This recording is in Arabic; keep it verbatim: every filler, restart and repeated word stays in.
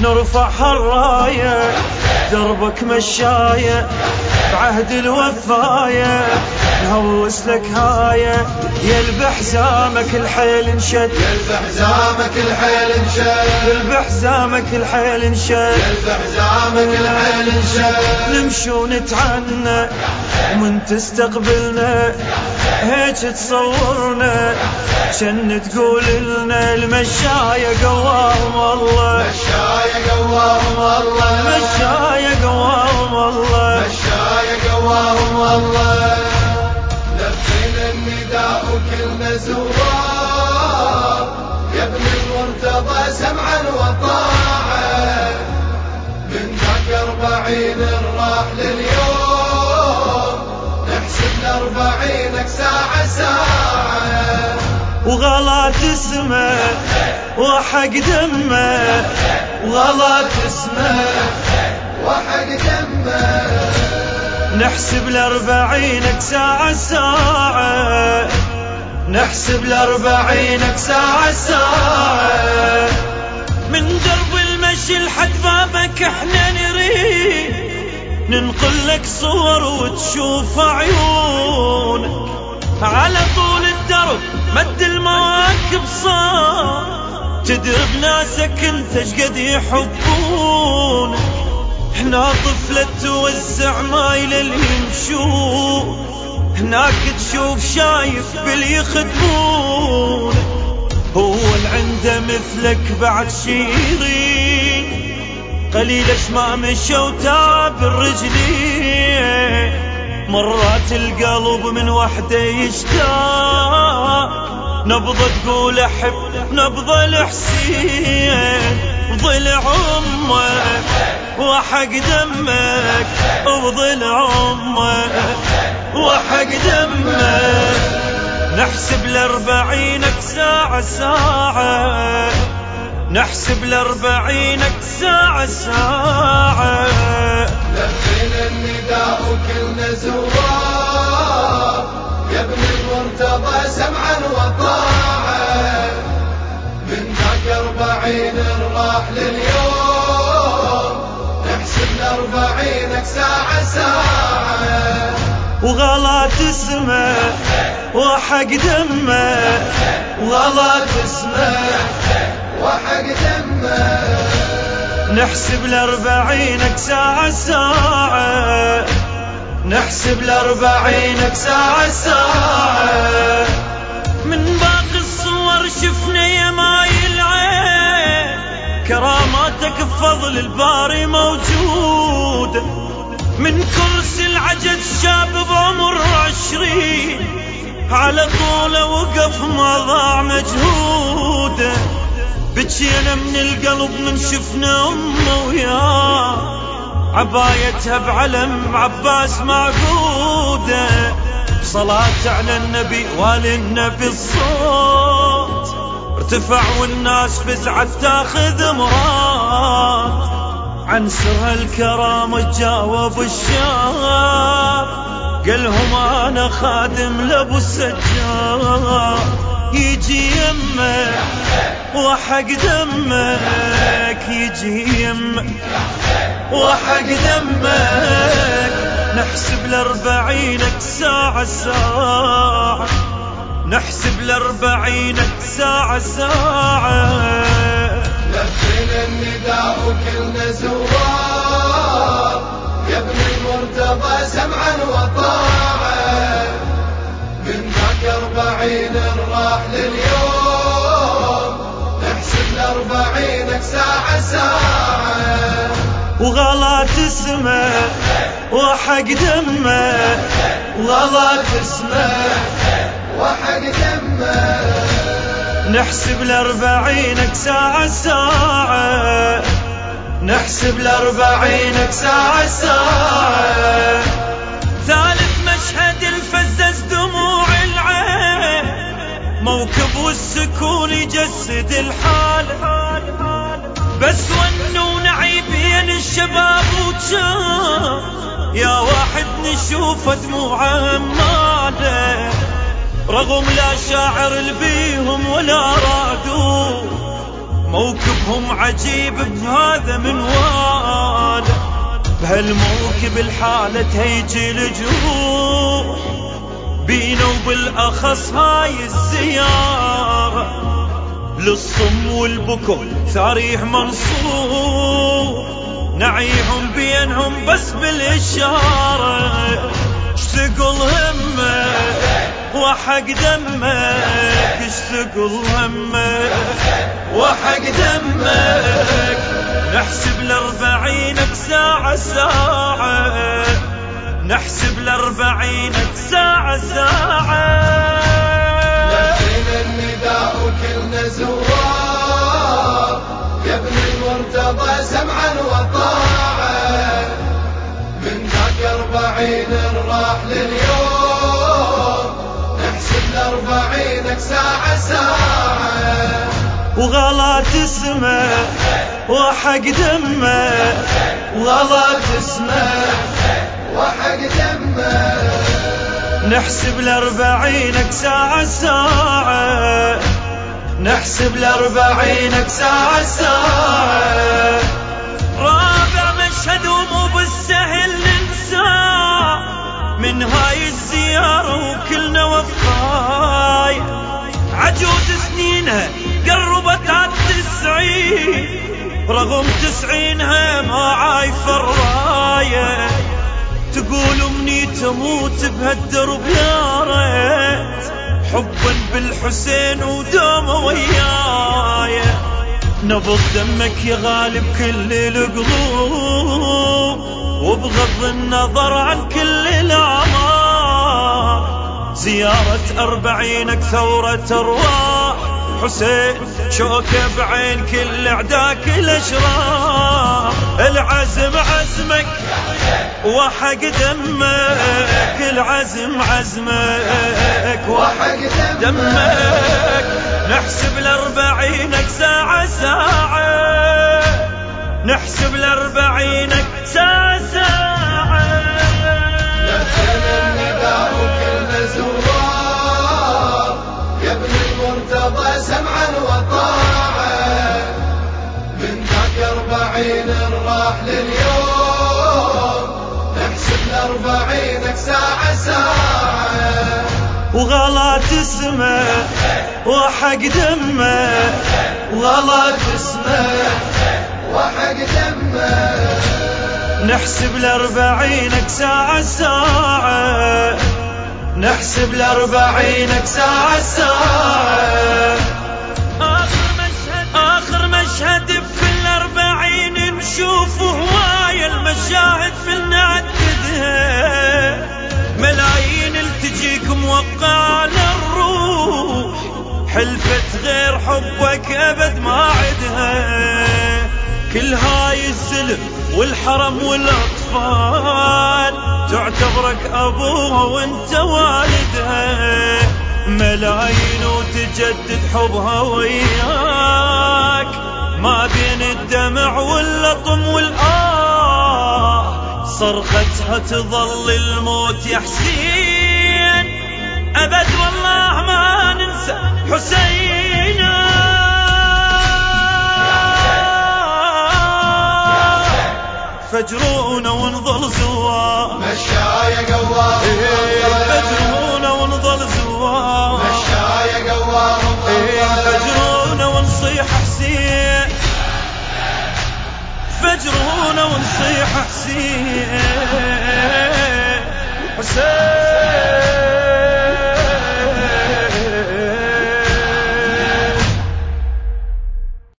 نرفع هالراية دربك مشاية بعهد الوفاية نهوس لك هاية يلب حزامك الحيل انشد يلب حزامك الحيل انشد يلب حزامك الحيل انشد يلب حزامك الحيل انشد نمشي ونتعنى ومن تستقبلنا هيك تصورنا شن تقول لنا المشاية قواهم الله مشاية قواهم الله المشاية قواهم الله مشاية قواهم الله لبينا النداء وكلنا زوار يا ابن المرتضى سمعا وطاعة من ذاك أربعين راح لليوم نحسب لأربعينك ساعة ساعة وغلط اسمه وحق دمه وغلط اسمه وحق دمه نحسب لأربعينك ساعة ساعة نحسب لأربعينك ساعة ساعة من درب المشي لحد بابك احنا نريد ننقل لك صور وتشوف عيونك على طول الدرب مد المواكب صار تدري بناسك انت شقد يحبونك هنا طفلة توزع مايل اللي يمشون هناك تشوف شايف باللي يخدمونك هو اللي عنده مثلك بعد شيرين قليلش ما مشى وتعب الرجلين مرات القلب من وحده يشتاق نبضة تقول احب نبضة الحسين ضلع امك وحق دمك وضلع امك وحق دمك نحسب لأربعينك ساعة ساعة نحسب لأربعينك ساعة ساعة لبينا النداء وكلنا زوار يا ابن المرتضى سمعا وطاعة من ذاك أربعين راح لليوم نحسب لأربعينك ساعة ساعة وغلط اسمه وحق دمه وغلط اسمه وحق دمه نحسب لأربعينك ساعة ساعة نحسب لأربعينك ساعة ساعة من باقي الصور شفنا يا ماي العين كراماتك بفضل الباري موجودة من كرسي العجز شاب بعمر عشرين على طوله وقف ما ضاع مجهوده بجينا من القلب من شفنا أمه وياه عبايتها بعلم عباس معقودة صلاة على النبي والي النبي الصوت ارتفع والناس فزعت تاخذ مراد عن سرها الكرام تجاوب الشاب قالهم انا خادم لابو السجاد يجي يمه وحق دمك يجي يمك وحق دمك نحسب لأربعينك ساعة ساعة نحسب لأربعينك ساعة ساعة لبينا النداء وكلنا زوار يا ابن المرتضى سمعا وطاعة من ذاك أربعين راح لليوم نحسب لأربعينك ساعة ساعة وغلط اسمه وحق دمه وغلط اسمه وحق دمه نحسب لأربعينك ساعة ساعة نحسب لأربعينك ساعة ساعة ثالث مشهد الفزز دموع العين موكب والسكون يجسد الحال بس ونو نعي بين الشباب وجان يا واحد نشوف دموعه ماله رغم لا شاعر البيهم ولا رادوا موكبهم عجيب بهذا منوال، بهالموكب الحالة تهيج الجروح بينا وبالأخص هاي الزيارة للصم والبكم ثريح منصور، نعيهم بينهم بس بالإشارة، اشتقل همك وحق دمك، اشتقل همك وحق دمك، نحسب لأربعينك ساعة ساعة، نحسب لأربعينك ساعة ساعة، لفينا النداء وكلنا زوار يا ابن المرتضى سمعا وطاعة، من ذاك أربعين راح لليوم نحسب لأربعينك ساعة ساعة، وغلط اسمه وحق دمه، وغلط اسمه وحق دمه، نحسب لأربعينك ساعة ساعة، نحسب لأربعينك ساعة ساعة، رابع مشهد ومو بالسهل ننساه من هاي الزيارة وكلنا وفاي، عجوز سنينها قربت عالتسعين، رغم تسعينها ما عايفة الراية، تقول مني تموت بهالدرب يا ريت حبا بالحسين ودومه وياي، نبض دمك يا غالب كل القلوب وبغض النظر عن كل الأعمار، زيارة أربعينك ثورة أرواح حسين، شوكة بعين كل أعداك الأشرار، العزم عزمك وحق دمك، العزم عزمك وحق دمك، نحسب لأربعينك ساعة ساعة، نحسب لأربعينك ساعة ساعة، لفينا النداء وكلنا زوار يا ابن المرتضى سمعا وطاعة، من ذاك أربعين راح لليوم نحسب لأربعينك ساعة ساعة، وغلط اسمه وحق دمه، وغلط اسمه وحق دمه، نحسب لأربعينك ساعة ساعة، نحسب لأربعينك ساعة ساعة، آخر مشهد آخر مشهد بكل أربعين نشوف هواية المشاهد في نعددها، ملايين التجيك موقعة للروح، حلفت غير حبك أبد ما عدها، كل هاي الزلم والحرم والأطفال تعتبرك أبوها وانت والدها، ملايين وتجدد حبها وياك، ما بين الدمع واللطم والآه صرختها تظل الموت يا حسين، أبد والله ما ننسى حسينا، فجرونا ونظل زوار مشايا قوار فجرونا ونظل زوار مشايا قوار فجرونا ونصيح حسين، فجرونا ونصيح حسين حسين.